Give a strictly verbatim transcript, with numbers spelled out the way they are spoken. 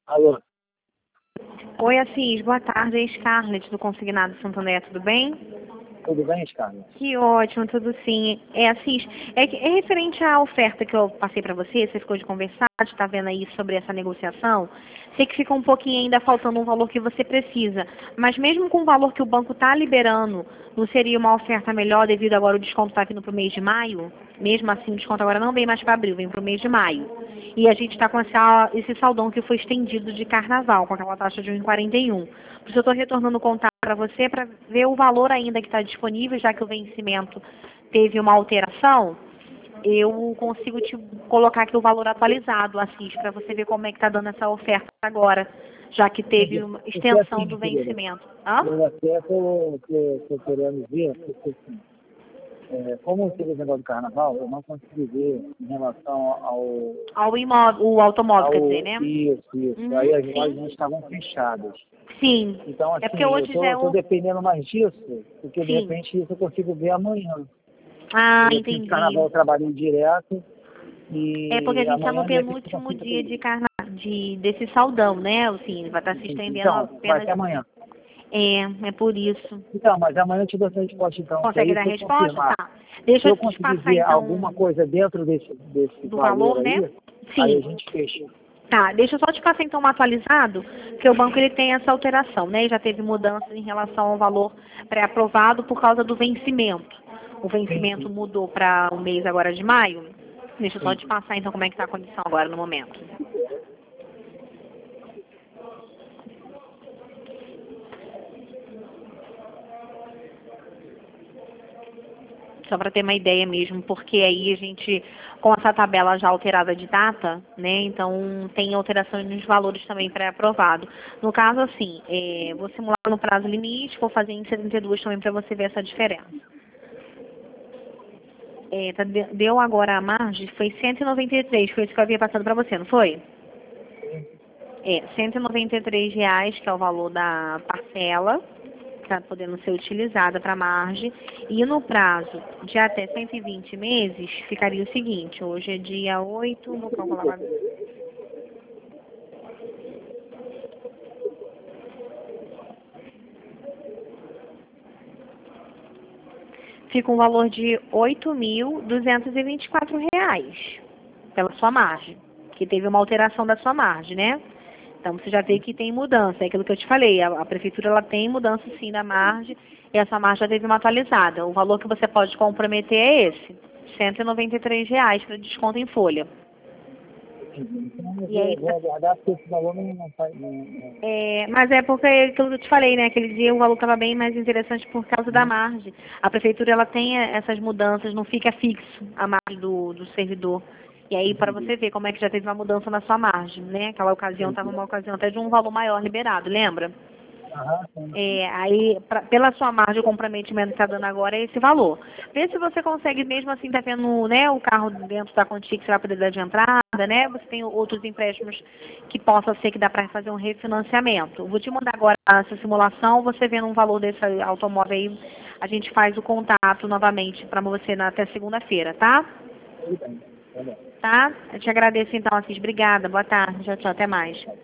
Alô, Oi, Assis. Boa tarde. É Scarlett, do Consignado Santander. Tudo bem? tudo bem, Scarlett? Que ótimo, tudo sim. É, Assis, é, que- é referente à oferta que eu passei para você, você ficou de conversar, está vendo aí sobre essa negociação. Sei que fica um pouquinho ainda faltando um valor que você precisa, mas mesmo com o valor que o banco está liberando, não seria uma oferta melhor devido agora o desconto está vindo para o mês de maio? Mesmo assim, o desconto agora não vem mais para abril, vem para o mês de maio. E a gente está com essa- esse saldão que foi estendido de carnaval, com aquela taxa de um vírgula quarenta e um. Por isso eu estou retornando o contato para você para ver o valor ainda que está disponível, já que o vencimento teve uma alteração. Eu consigo te colocar aqui o valor atualizado, Assis, para você ver como é que está dando essa oferta agora, já que teve uma Porque extensão do assim, querida, vencimento. Hã? eu até estou querendo ver, porque assim, é, como teve o negócio do carnaval, eu não consegui ver em relação ao, Ao imóvel, o automóvel, quer dizer, ao né? isso, isso. Aí Uhum, as lojas sim. não estavam fechadas. Sim. Então, É porque assim, eu hoje já é estou o. dependendo mais disso, porque de Sim. repente isso eu consigo ver amanhã. Ah, Eu fiz carnaval, entendi. eu trabalhei direto, É porque a e gente está no amanhã de repente eu penúltimo consigo dia ver. de carna... de desse saldão, né? Assim, vai estar se estendendo Então, vai apenas. até amanhã. É, é por isso. Então, mas amanhã eu te dou essa resposta, então, que Consegue aí dar a se eu resposta? confirmar, Tá. se Deixa eu eu te conseguir passar ver alguma então coisa dentro desse, desse do valor valor, né? aí, aí a Sim. gente fecha. Tá, deixa eu só te passar então um atualizado, porque o banco ele tem essa alteração, né? Já teve mudança em relação ao valor pré-aprovado por causa do vencimento. O Sim, vencimento sim, mudou para o mês agora de maio. Deixa eu só sim. te passar então como é que está a condição agora no momento. Só para ter uma ideia mesmo, porque aí a gente, com essa tabela já alterada de data, né, então tem alterações nos valores também pré-aprovado. No caso, assim, é, vou simular no prazo limite, vou fazer em setenta e dois também para você ver essa diferença. É, tá, de- deu agora a margem, foi cento e noventa e três, foi isso que eu havia passado para você, não foi? É, cento e noventa e três reais, que é o valor da parcela, está podendo ser utilizada para margem. E no prazo de até cento e vinte meses, ficaria o seguinte, hoje é dia oito, vou calcular agora. Fica um valor de oito mil duzentos e vinte e quatro reais pela sua margem, que teve uma alteração da sua margem, né? Então você já vê que tem mudança, é aquilo que eu te falei, a, a prefeitura ela tem mudança sim da margem, e essa margem já teve uma atualizada. O valor que você pode comprometer é esse, cento e noventa e três reais para desconto em folha. Então eu E aí vou, vou aguardar, porque esse valor não, não faz. Não, não, É, mas é porque aquilo que eu te falei, né? Aquele dia o valor estava bem mais interessante por causa da não. margem. A prefeitura ela tem eh, essas mudanças, não fica fixo a margem do, do servidor. E aí, para Entendi, você ver como é que já teve uma mudança na sua margem, né? Aquela ocasião estava entendi. uma ocasião até de um valor maior liberado, lembra? Aham, sim, sim. É, aí, pra- pela sua margem, o comprometimento que está dando agora é esse valor. Vê se você consegue, mesmo assim, tá tendo né, o carro dentro da quantia que você vai poder dar de entrada, né? Você tem outros empréstimos que possa ser que dá para fazer um refinanciamento. Vou te mandar agora essa simulação, você vendo um valor desse automóvel aí, a gente faz o contato novamente para você na- até segunda-feira, tá? Tudo bem, tá bom. Tá? Eu te agradeço então, Assis. Obrigada. Boa tarde. Tchau, tchau. Até mais.